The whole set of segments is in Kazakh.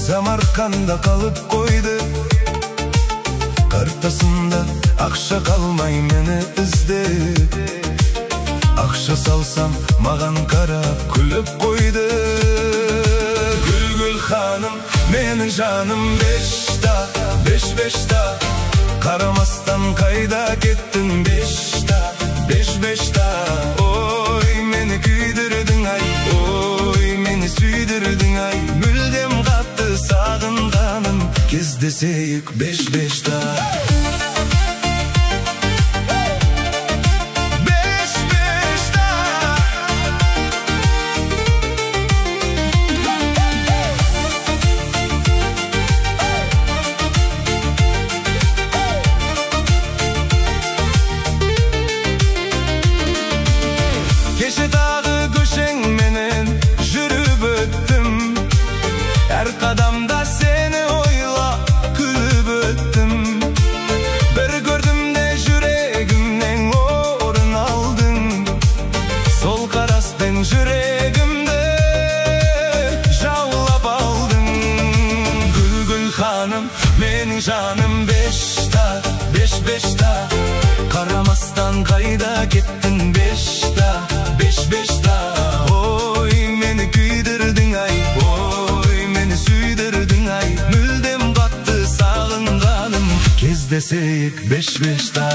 Самарканда қалып қойды, картасында ақша қалмай мені іздеп. Ақша салсам маған қарап күліп қойды. Гүл ханым, менің жаным бешта, бешта. Қарамастан қайда кеттің бешта, бешта. Ой, мені күйдірдің ай, ой, мені сүйдірдің ай. Мүлдем қатты сағынғаным, кездесейік бешта. Кеше тағы көшеңменен жүріп өттім, әр қадамда сені ойлап күліп өттім. Бір көрдім де жүрегімнен орын алдың, сол қараспен жүрегімді жаулап алдың. Гүл ханым, менің жаным бешта, бешта. Қарамастан қайда кеттің бешта, бешта. Ой, мені күйдірдің ай, ой, мені сүйдірдің ай. Мүлдем қатты сағынғаным, кездесейік бешта.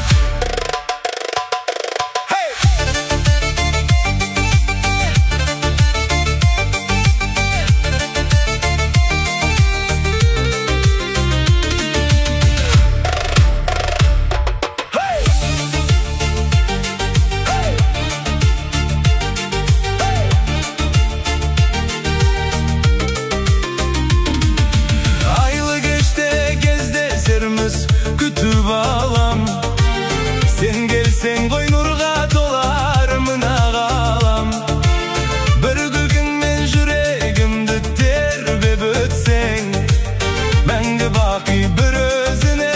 Күтіп алам, сен келсең ғой нұрға толар мына ғалам. Бір күлкіңмен жүрегімді тербеп өтсең, мәңгі бақи бір өзіне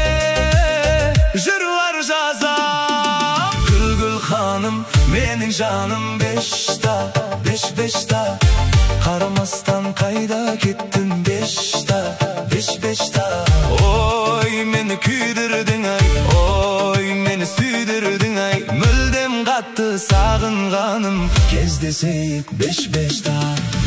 жырлар жазам. Гүл ханым, менің жаным бешта, бешта. Қарамастан қайда кеттің бешта, бешта. Ой, мені күйдірдің ай, ой, мені сүйдірдің ай. Мүлдем қатты сағынғаным, кездесейік бешта.